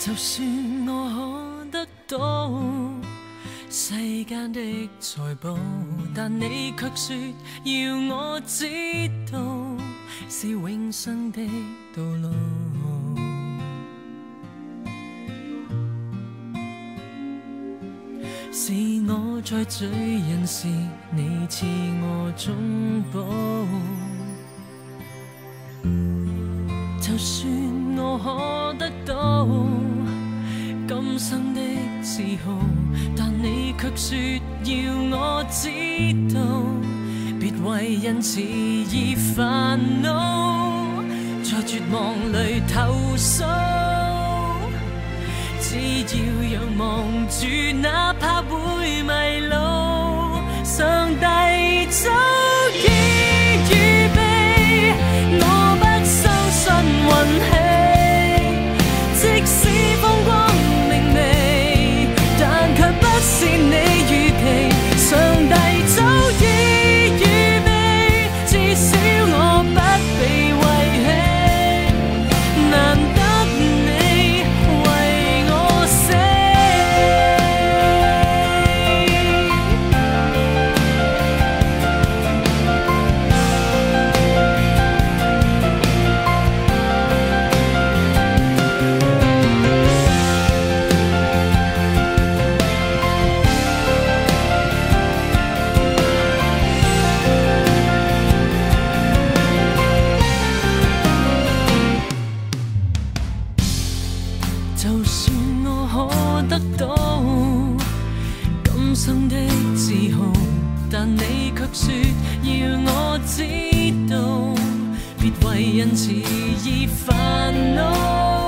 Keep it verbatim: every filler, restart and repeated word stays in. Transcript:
就算我可得到世間的財寶，但你卻說要我知道是永生的道路。是我在罪人時，你賜我中保。就算我可得到今生的自豪，但你卻說要我知道，別為因此而煩惱，在絕望裏投訴。只要仰望住，哪怕會迷路，上帝早已預備，我不相信運氣，即使風光明媚，但卻不是你預期，上帝早已預備，至少我不被遺棄，難得因此而煩惱。